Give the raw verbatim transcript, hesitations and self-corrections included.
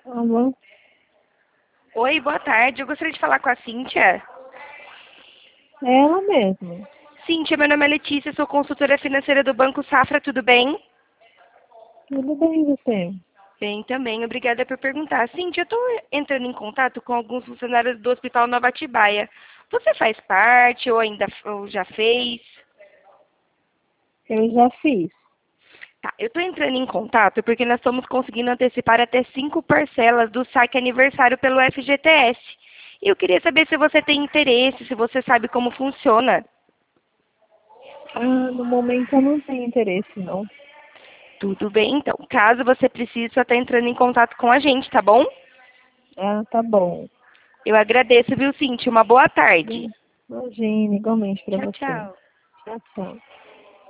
Alô? Oi, boa tarde. Eu gostaria de falar com a Cíntia. É ela mesma. Cíntia, meu nome é Letícia, sou consultora financeira do Banco Safra, tudo bem? Tudo bem, e você? Bem também, obrigada por perguntar. Cíntia, eu estou entrando em contato com alguns funcionários do Hospital Nova Atibaia. Você faz parte ou ainda ou já fez? Eu já fiz. Tá, eu estou entrando em contato porque nós estamos conseguindo antecipar até cinco parcelas do saque aniversário pelo F G T S. E eu queria saber se você tem interesse, se você sabe como funciona. Ah, no momento eu não tenho interesse, não. Tudo bem, então. Caso você precise, só está entrando em contato com a gente, tá bom? Ah, tá bom. Eu agradeço, viu, Cintia? Uma boa tarde. Imagina, igualmente pra Tchau, você. tchau. Tchau, tchau.